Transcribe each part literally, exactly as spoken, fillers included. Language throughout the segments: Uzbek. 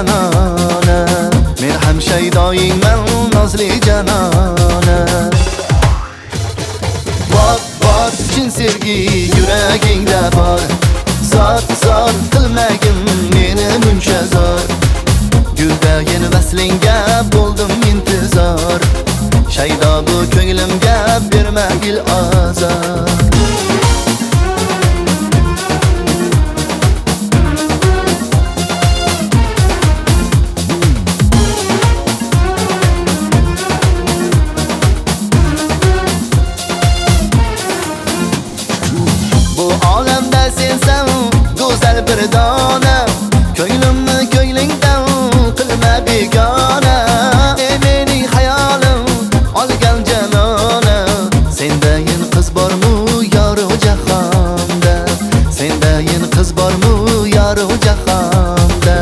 janona, men ham shaydoyingman nozli janona. Bor bor chin sevgi yuragingda bor, zor zor qilmagin meni muncha zor. Guldayin vaslingga bo'ldim intizor, shaydo bu ko'nglimga bermagil azor. Bu olamda sensan go'zal bir dona, ko'nglimni ko'nglingdan qilma begona. Ey mening hayolim olgan janona, sendayin qiz bormi yorug' jahonda, sendayin qiz bormi yorug' jahonda.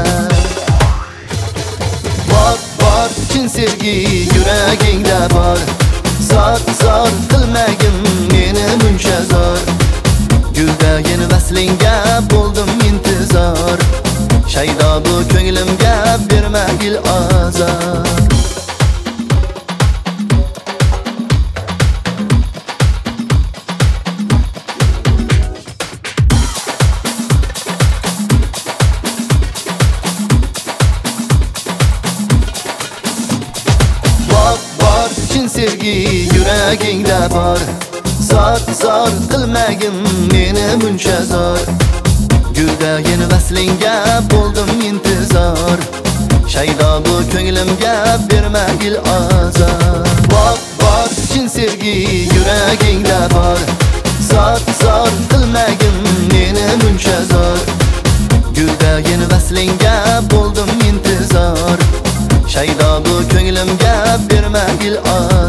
Bor bor chin sevgi yuragingda bor, zor zor qilmagin meni muncha zor. Guldayin vaslingga bo'ldim intizor, shaydo bu ko'nglimga bermagil azor. Bor bor chin sevgi yuragingda bor, zor zor qilmagin meni muncha zor. Guldayin vaslingga bo'ldim intizor, shaydo bu ko'nglimga bermagil azor. Bor bor chin sevgi yuragingda bor, zor zor qilmagin meni muncha zor. Guldayin vaslingga bo'ldim intizor, shaydo bu ko'nglimga bermagil azor.